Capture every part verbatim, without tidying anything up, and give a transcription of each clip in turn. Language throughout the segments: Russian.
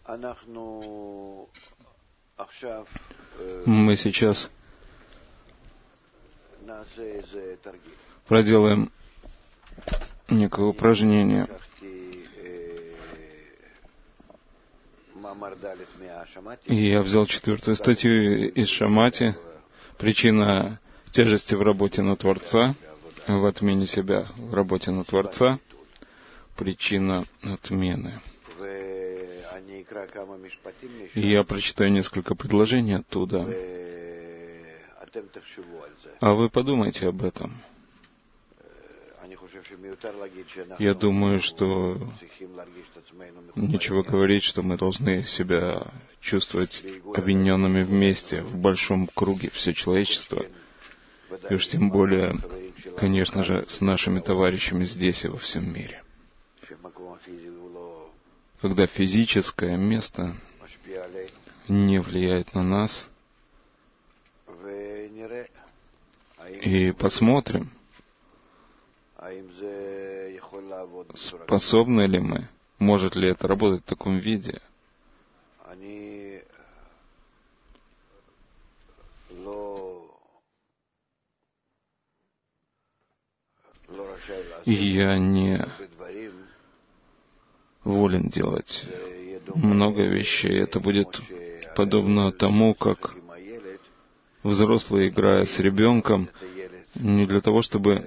Мы сейчас проделаем некое упражнение. И я взял четвертую статью из Шамати. Причина тяжести в работе на Творца, в отмене себя в работе на Творца, причина отмены. И я прочитаю несколько предложений оттуда. А вы подумайте об этом. Я думаю, что нечего говорить, что мы должны себя чувствовать объединенными вместе, в большом круге, все человечество. И уж тем более, конечно же, с нашими товарищами здесь и во всем мире. Когда физическое место не влияет на нас, и посмотрим, способны ли мы, может ли это работать в таком виде. И я не волен делать много вещей. Это будет подобно тому, как взрослый, играя с ребенком, не для того, чтобы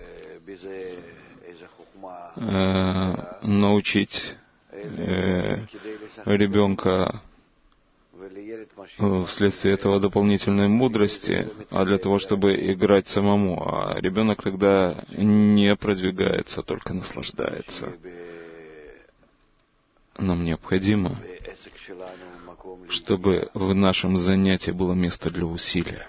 э, научить э, ребенка вследствие этого дополнительной мудрости, а для того, чтобы играть самому. А ребенок тогда не продвигается, только наслаждается. Нам необходимо, чтобы в нашем занятии было место для усилия.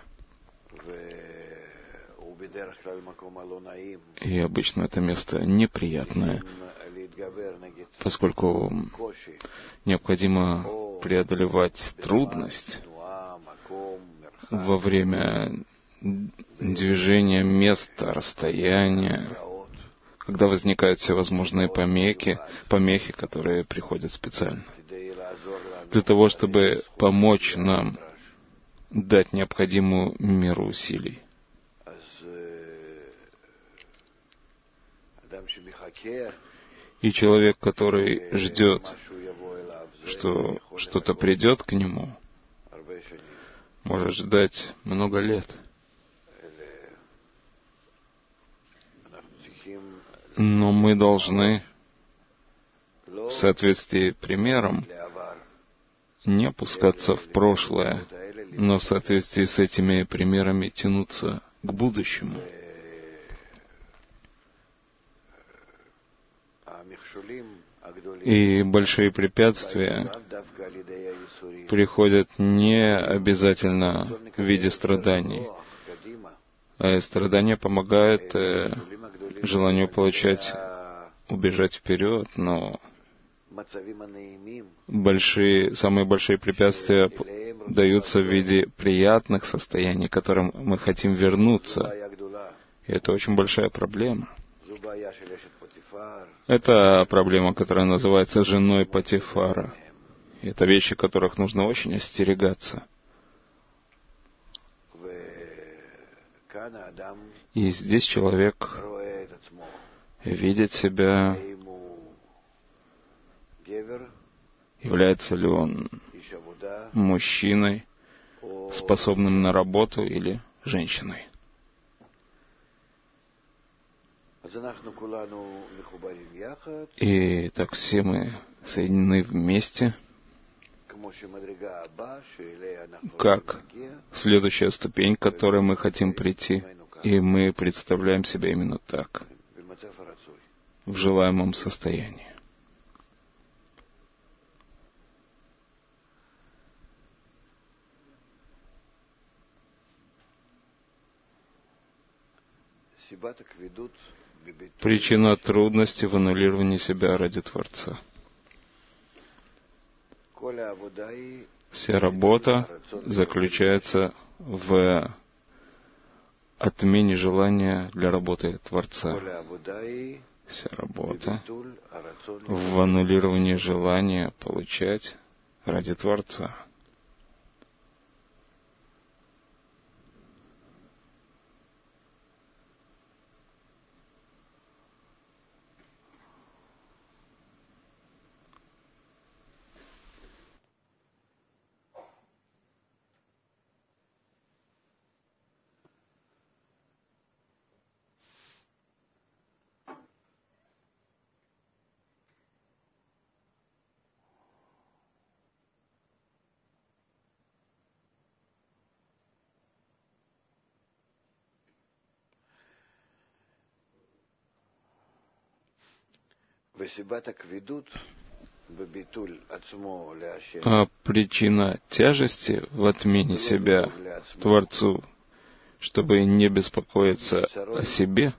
И обычно это место неприятное, поскольку необходимо преодолевать трудность во время движения места, расстояния, когда возникают всевозможные помехи, помехи, которые приходят специально, для того, чтобы помочь нам дать необходимую меру усилий. И человек, который ждет, что что-то придет к нему, может ждать много лет. Но мы должны, в соответствии с примером, не опускаться в прошлое, но в соответствии с этими примерами тянуться к будущему. И большие препятствия приходят не обязательно в виде страданий. А страдания помогают э, желанию получать, убежать вперед, но большие, самые большие препятствия даются в виде приятных состояний, к которым мы хотим вернуться. И это очень большая проблема. Это проблема, которая называется женой Потифара. И это вещи, которых нужно очень остерегаться. И здесь человек видит себя, является ли он мужчиной, способным на работу, или женщиной. И так все мы соединены вместе, как следующая ступень, к которой мы хотим прийти, и мы представляем себя именно так, в желаемом состоянии. Причина трудности в аннулировании себя ради Творца. Вся работа заключается в отмене желания для работы Творца. Вся работа в аннулировании желания получать ради Творца. А причина тяжести в отмене себя Творцу, чтобы не беспокоиться о себе,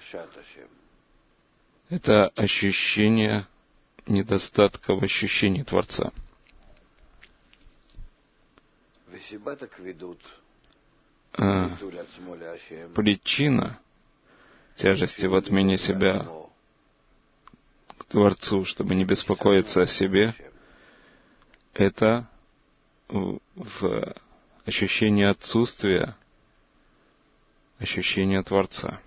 это ощущение недостатка в ощущении Творца. А причина тяжести в отмене себя к Творцу, чтобы не беспокоиться о себе, это в ощущении отсутствия ощущения Творца.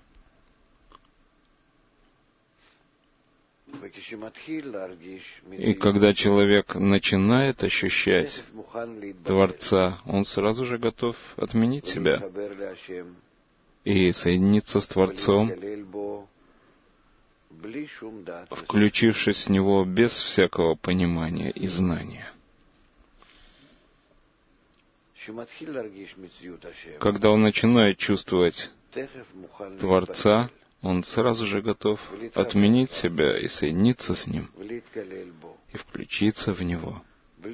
И когда человек начинает ощущать Творца, он сразу же готов отменить себя и соединиться с Творцом, включившись в Него без всякого понимания и знания. Когда он начинает чувствовать Творца, он сразу же готов отменить себя и соединиться с Ним, и включиться в Него,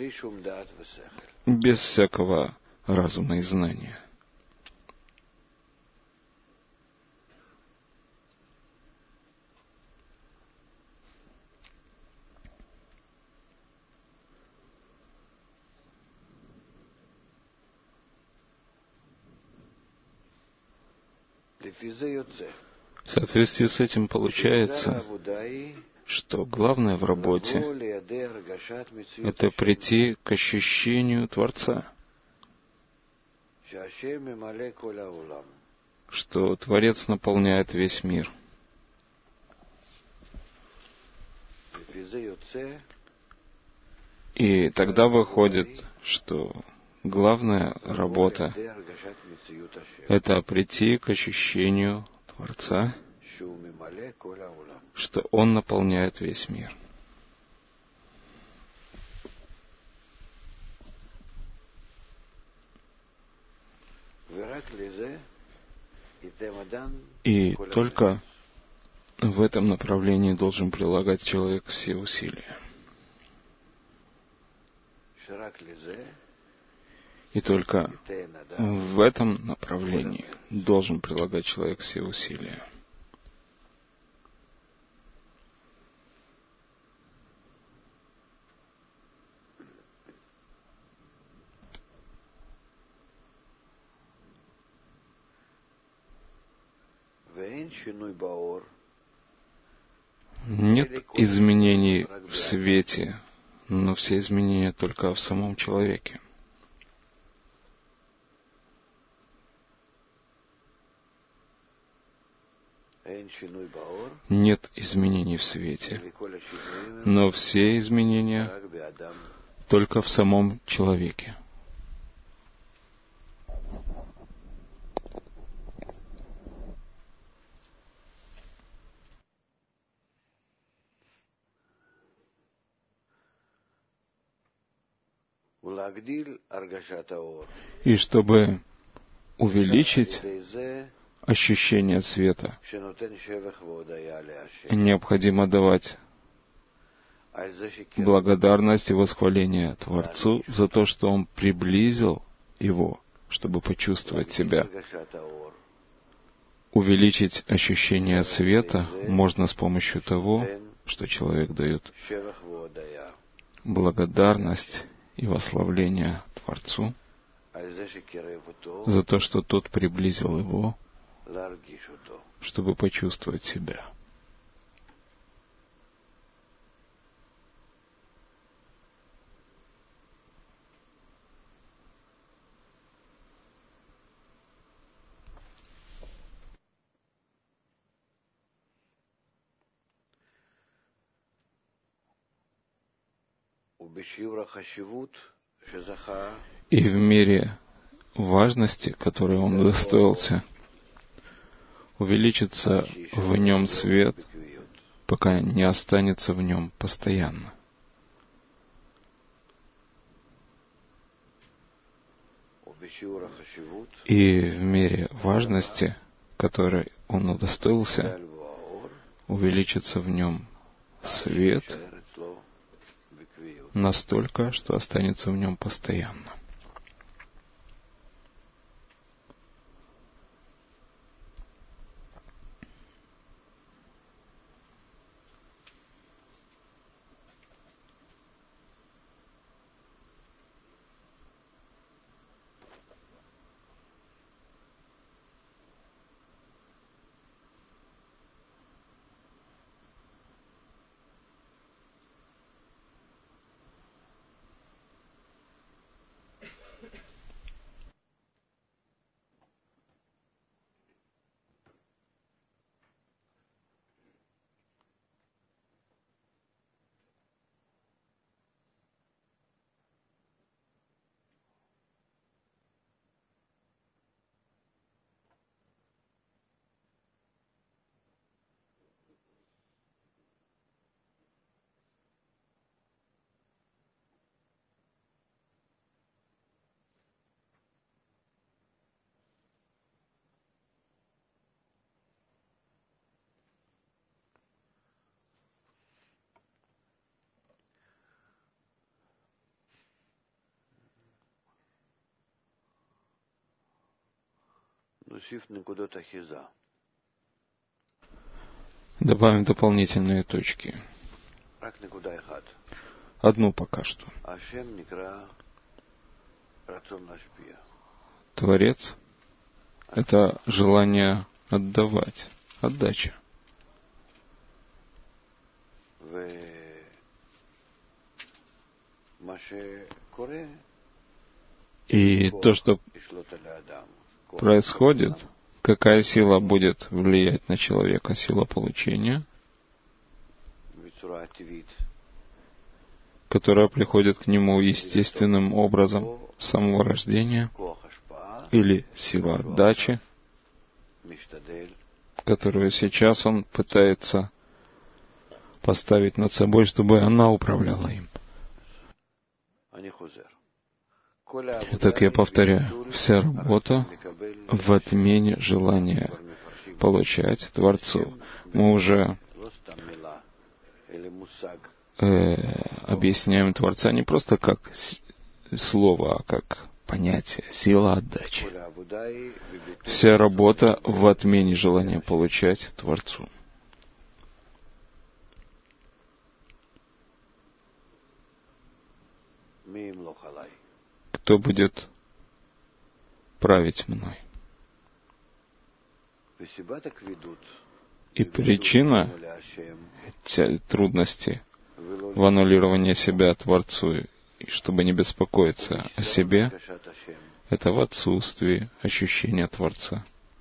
без всякого разума и знания. В соответствии с этим получается, что главное в работе — это прийти к ощущению Творца, что Творец наполняет весь мир. И тогда выходит, что главная работа — это прийти к ощущению Творца, что Он наполняет весь мир. И только в этом направлении должен прилагать человек все усилия. И только в этом направлении должен прилагать человек все усилия. Нет изменений в свете, но все изменения только в самом человеке. Нет изменений в свете, но все изменения только в самом человеке. И чтобы увеличить ощущение света, необходимо давать благодарность и восхваление Творцу за то, что Он приблизил его, чтобы почувствовать себя. Увеличить ощущение света можно с помощью того, что человек дает благодарность и восславление Творцу за то, что Тот приблизил его, чтобы почувствовать себя. И в мере важности, которой он удостоился, увеличится в нем свет, пока не останется в нем постоянно. И в мере важности, которой он удостоился, увеличится в нем свет настолько, что останется в нем постоянно. Добавим дополнительные точки. Одну пока что. Творец — это желание отдавать, отдача. И то, что происходит, какая сила будет влиять на человека? Сила получения, которая приходит к нему естественным образом с самого рождения, или сила отдачи, которую сейчас он пытается поставить над собой, чтобы она управляла им. Итак, я повторяю, вся работа в отмене желания получать Творцу. Мы уже э, объясняем Творца не просто как слово, а как понятие, сила отдачи. Вся работа в отмене желания получать Творцу. Кто будет править мной? И причина трудности в аннулировании себя Творцу, и чтобы не беспокоиться о себе, это в отсутствии ощущения Творца.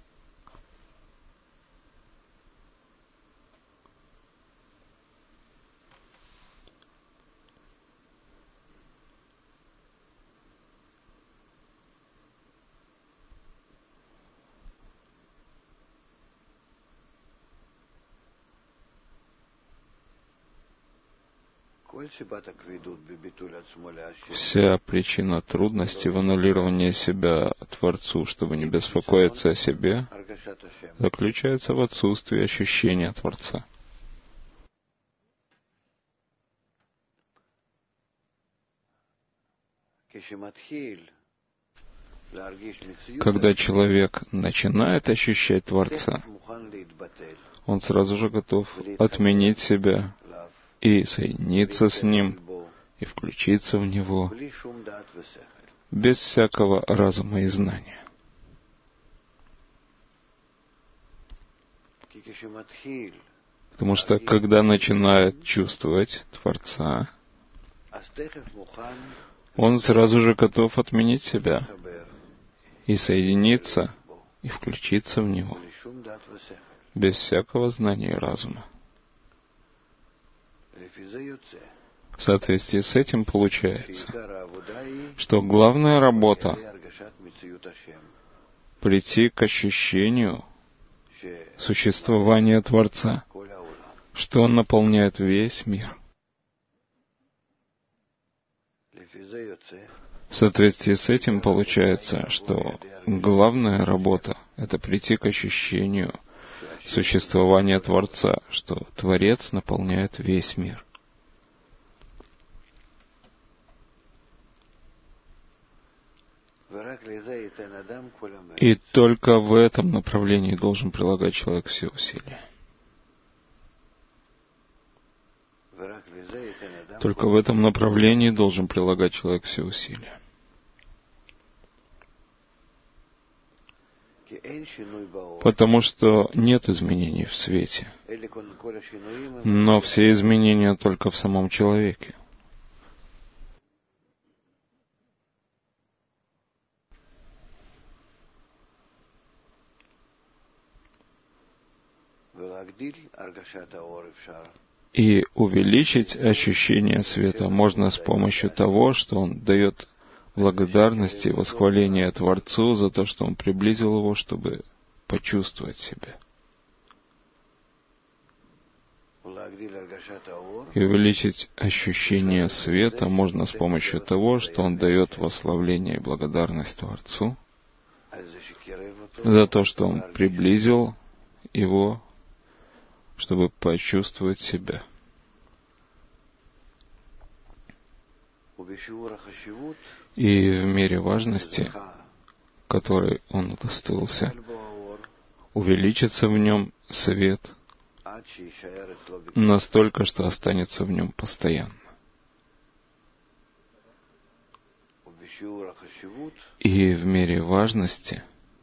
Вся причина трудности в аннулировании себя Творцу, чтобы не беспокоиться о себе, заключается в отсутствии ощущения Творца. Когда человек начинает ощущать Творца, он сразу же готов отменить себя и соединиться с Ним, и включиться в Него, без всякого разума и знания. Потому что, когда начинает чувствовать Творца, он сразу же готов отменить себя, и соединиться, и включиться в Него, без всякого знания и разума. В соответствии с этим получается, что главная работа — прийти к ощущению существования Творца, что Он наполняет весь мир. В соответствии с этим получается, что главная работа — это прийти к ощущению существования Творца, что Творец наполняет весь мир. И только в этом направлении должен прилагать человек все усилия. Только в этом направлении должен прилагать человек все усилия. Потому что нет изменений в свете, но все изменения только в самом человеке. И увеличить ощущение света можно с помощью того, что он дает благодарность и восхваление Творцу за то, что он приблизил его, чтобы почувствовать себя. И увеличить ощущение света можно с помощью того, что он дает восславление и благодарность Творцу за то, что он приблизил его, чтобы почувствовать себя. И в мере важности, которой он удостоился, увеличится в нем свет настолько, что останется в нем постоянно. И в мере важности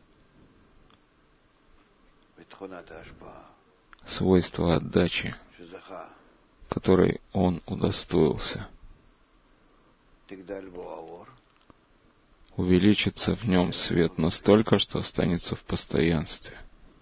свойства отдачи, которой он удостоился, увеличится в нем свет настолько, что останется в постоянстве.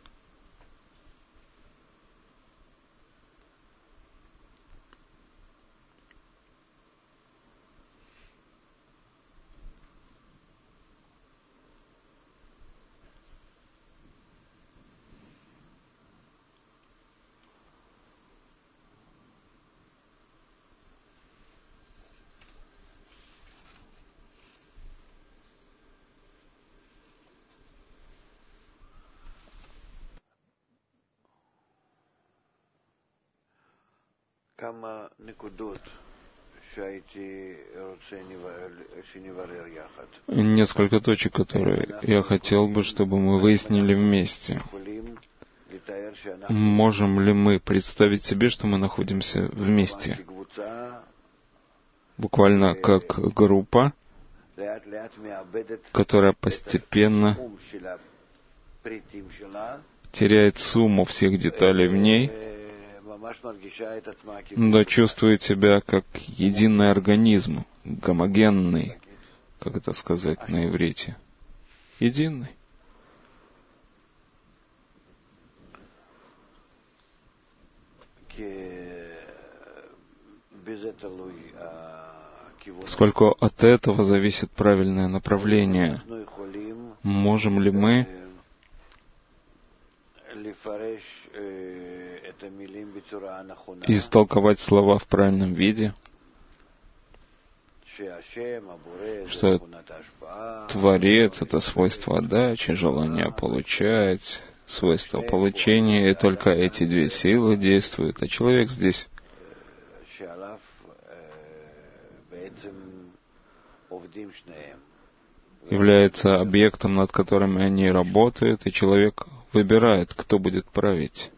Несколько точек, которые я хотел бы, чтобы мы выяснили вместе. Можем ли мы представить себе, что мы находимся вместе? Буквально как группа, которая постепенно теряет сумму всех деталей в ней, но чувствует себя как единый организм, гомогенный, как это сказать на иврите, единый. Поскольку от этого зависит правильное направление, можем ли мы истолковать слова в правильном виде, что Творец — это свойство отдачи, желание получать, свойство получения, и только эти две силы действуют, а человек здесь является объектом, над которым они работают, и человек выбирает, кто будет править.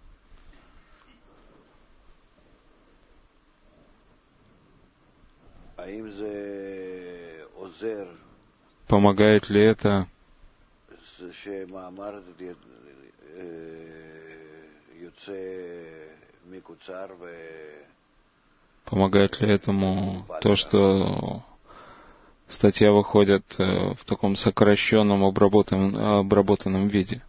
Помогает ли это помогает ли этому то, что статья выходит в таком сокращенном, обработанном, обработанном виде?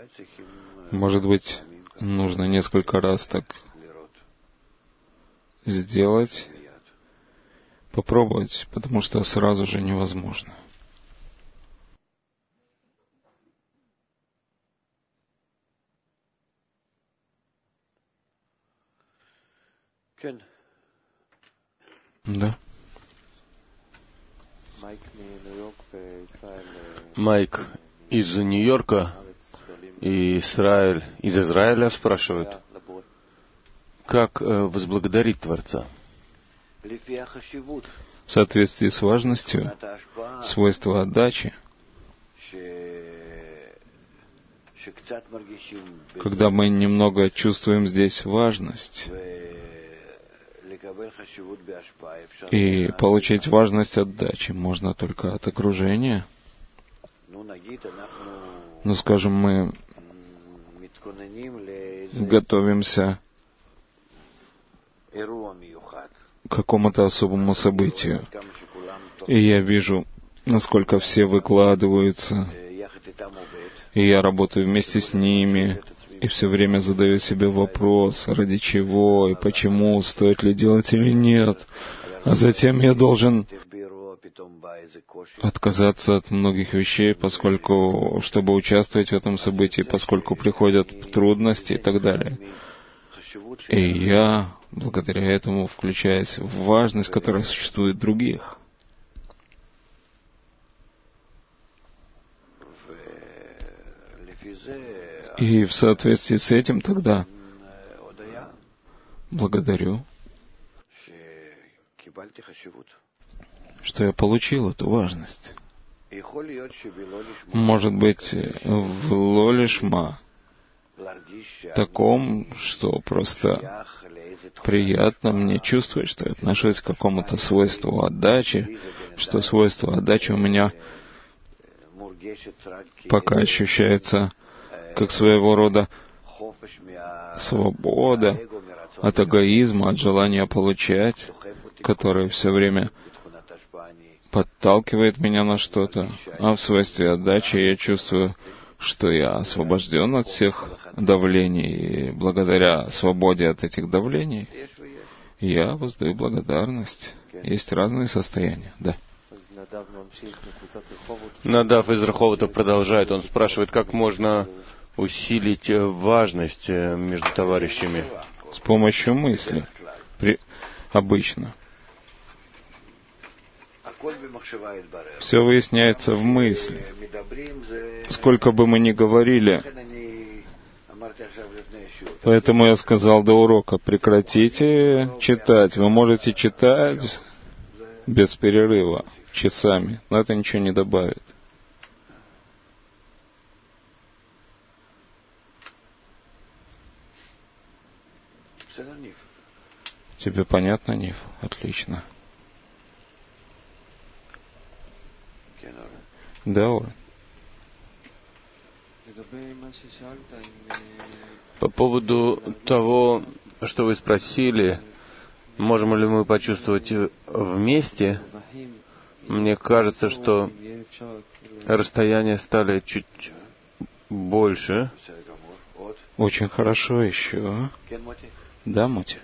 Может быть, нужно несколько раз так сделать, попробовать, потому что сразу же невозможно. Да. Майк из Нью-Йорка и Израиль, из Израиля спрашивает, как возблагодарить Творца? В соответствии с важностью, свойства отдачи, когда мы немного чувствуем здесь важность, и получить важность отдачи можно только от окружения. Ну, скажем, мы готовимся к какому-то особому событию, и я вижу, насколько все выкладываются, и я работаю вместе с ними, и все время задаю себе вопрос, ради чего и почему, стоит ли делать или нет. А затем я должен отказаться от многих вещей, поскольку, чтобы участвовать в этом событии, поскольку приходят трудности и так далее. И я, благодаря этому, включаюсь в важность, которая существует в других. И в соответствии с этим тогда благодарю, что я получил эту важность. Может быть, в лолишма, таком, что просто приятно мне чувствовать, что я отношусь к какому-то свойству отдачи, что свойство отдачи у меня пока ощущается как своего рода свобода от эгоизма, от желания получать, которое все время подталкивает меня на что-то, а в свойстве отдачи я чувствую, что я освобожден от всех давлений, и благодаря свободе от этих давлений я воздаю благодарность. Есть разные состояния, да. Надав из Раховата продолжает, он спрашивает, как можно усилить важность между товарищами? С помощью мысли. При... Обычно. Все выясняется в мысли. Сколько бы мы ни говорили, поэтому я сказал до урока, прекратите читать. Вы можете читать без перерыва, часами, но это ничего не добавит. Тебе понятно, Нив? Отлично. Да, Ора. По поводу того, что вы спросили, можем ли мы почувствовать вместе, мне кажется, что расстояния стали чуть больше. Очень хорошо еще. Да, Мотя?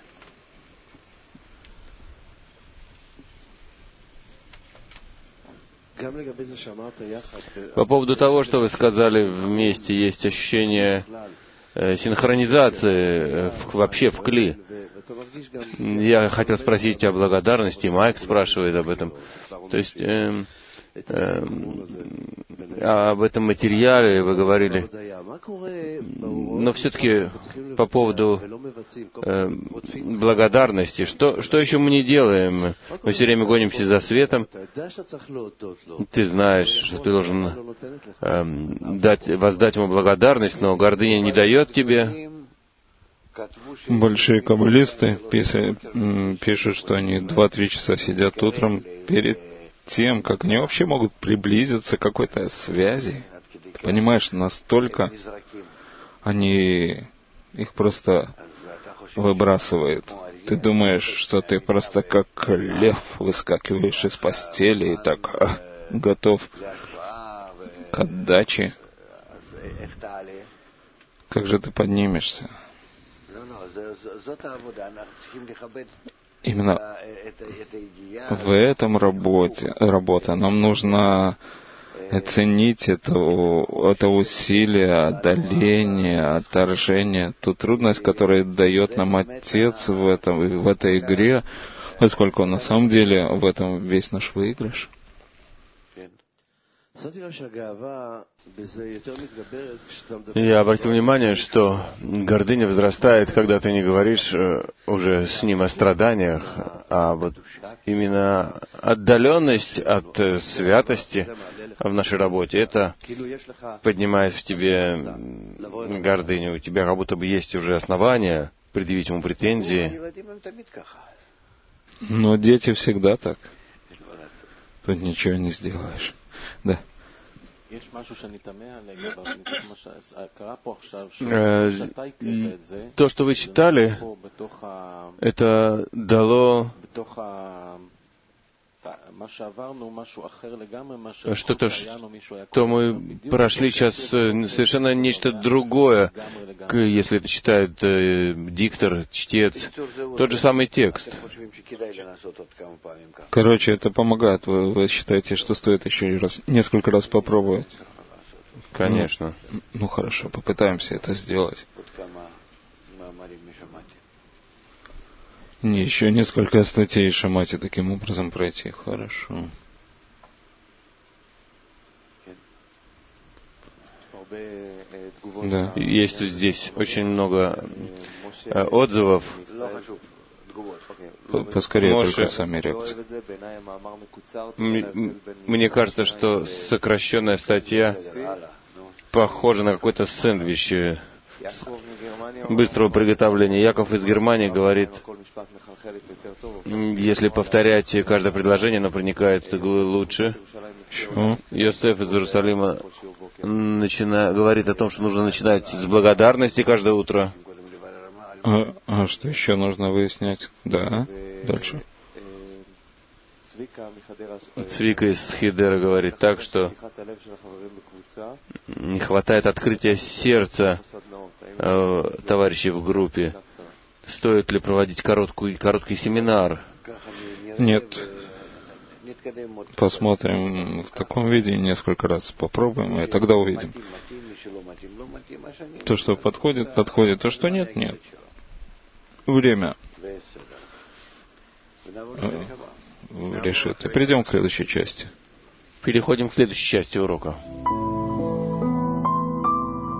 По поводу того, что вы сказали вместе, есть ощущение э, синхронизации э, в, вообще в кли. Я хотел спросить о благодарности, Майк спрашивает об этом. То есть э, э, об этом материале вы говорили, но все-таки по поводу э, благодарности, что, что еще мы не делаем? Мы все время гонимся за светом. Ты знаешь, что ты должен э, дать, воздать ему благодарность, но гордыня не дает тебе. Большие каббалисты пишут, что они два-три часа сидят утром перед тем, как они вообще могут приблизиться к какой-то связи. Ты понимаешь, настолько они их просто выбрасывают. Ты думаешь, что ты просто как лев выскакиваешь из постели и так а, готов к отдаче. Как же ты поднимешься? Именно в этом работе, работа. Нам нужно оценить это, это усилие, отдаление, отторжение, ту трудность, которую дает нам Отец в, этом, в этой игре, поскольку на самом деле в этом весь наш выигрыш. Я обратил внимание, что гордыня возрастает, когда ты не говоришь уже с ним о страданиях, а вот именно отдаленность от святости в нашей работе, это поднимает в тебе гордыню. У тебя как будто бы есть уже основания предъявить ему претензии. Но дети всегда так. Тут ничего не сделаешь. Да. То, что вы читали, это дало что-то, что мы прошли сейчас совершенно нечто другое, если это читает э, диктор, чтец, тот же самый текст. Короче, это помогает. Вы, вы считаете, что стоит еще раз, несколько раз попробовать? Конечно. Ну, ну хорошо, попытаемся это сделать. Не, еще несколько статей Шамати таким образом пройти. Хорошо. Да. Есть тут здесь очень много э, отзывов. Поскорее Моше. Только сами реакции. Мне кажется, что сокращенная статья похожа на какой-то сэндвич быстрого приготовления. Яков из Германии говорит, если повторять каждое предложение, оно проникает лучше. Почему? Йосеф из Иерусалима начина... говорит о том, что нужно начинать с благодарности каждое утро. А, а что еще нужно выяснять? Да, дальше. Цвика из Хидера говорит так, что не хватает открытия сердца э, товарищей в группе. Стоит ли проводить короткую, короткий семинар? Нет. Посмотрим в таком виде, несколько раз попробуем, и тогда увидим. То, что подходит, подходит. То, что нет, нет. Время решит. И перейдем к следующей части. Переходим к следующей части урока.